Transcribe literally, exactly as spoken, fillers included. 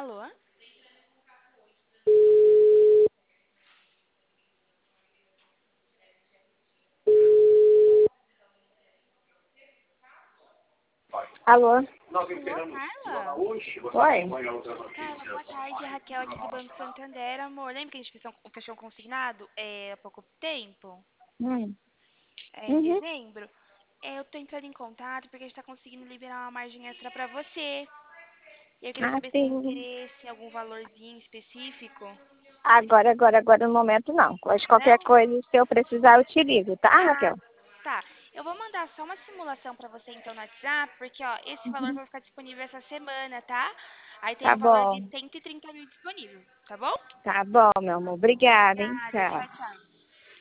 Alô? Alô? Alô, Carla? Oi? Carla, boa tarde. É a Raquel aqui do Banco Santander, amor. Lembra que a gente fechou, fechou um consignado é, há pouco tempo? Hum. É, em Uhum. dezembro? É, eu tô entrando em contato porque a gente tá conseguindo liberar uma margem extra pra você. E eu queria Ah, saber se tem sim. interesse em algum valorzinho específico. Agora, agora, agora no momento não. Mas qualquer Não? coisa, se eu precisar, eu te ligo, tá, Ah, Raquel? tá. Eu vou mandar só uma simulação pra você então no WhatsApp, porque ó, esse valor Uhum. vai ficar disponível essa semana, tá? Aí tem Tá um valor de bom. cento e trinta mil disponível, tá bom? Tá bom, meu amor. Obrigada, hein? Obrigada, Tchau. tchau, tchau.